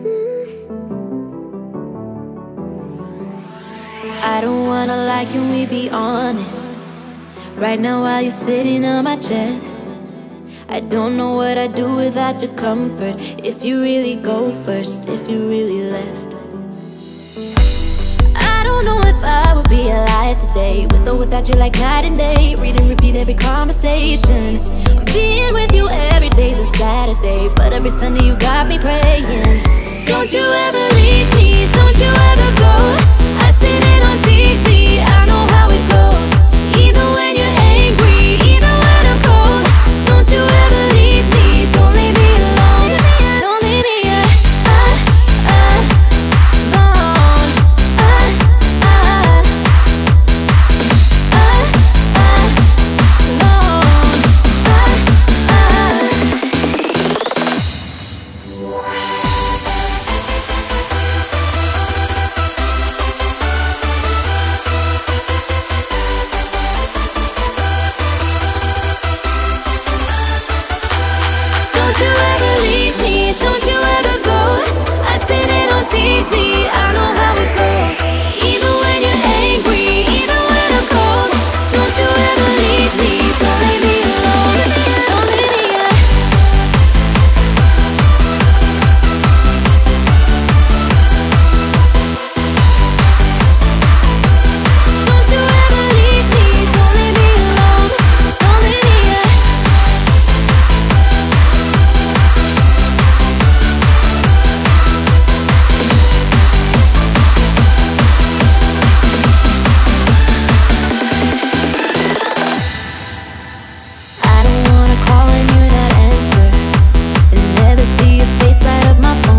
I don't wanna lie, can we be honest? Right now while you're sitting on my chest, I don't know what I'd do without your comfort. If you really go first, if you really left, I don't know if I would be alive today, with or without you, like night and day. Read and repeat every conversation. Being with you every day's a Saturday, but every Sunday you got me praying. Don't you ever leave me, don't you ever go. I seen it on TV, I know how it goes. Even when you're angry, even when I'm cold. Don't you ever leave me, don't leave me alone. Don't leave me alone. Don't you ever leave me, don't you ever go. I seen it on TV, I know how it goes. Even when you're angry, even when I'm cold. Don't you ever leave me, don't leave me alone. Don't leave me alone. Don't you ever leave me, don't leave me alone. Don't leave me alone. I don't wanna call and you're not answer, and never see your face light up my phone.